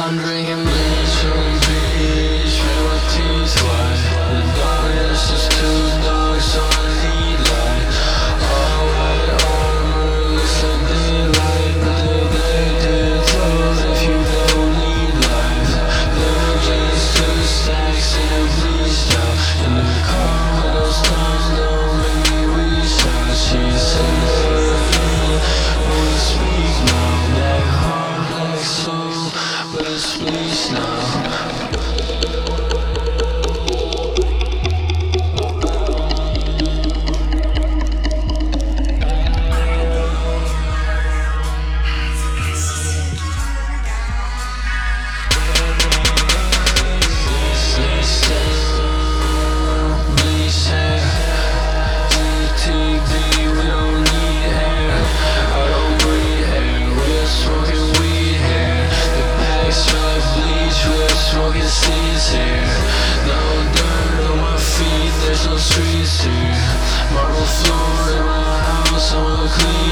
I'm drinking bleach from the beach, make my teeth white. The darkness is too dark, so I need light. All white armor looks like daylight, but they did throw if you don't need life. There were just two stacks and a bleached out in the car. Those times don't make me reach out. She said speak now, black heart, black soul, but it's bleached now. Smoking seeds here, no dirt on my feet, there's no streets here. Marble floor in my house, I'm clean.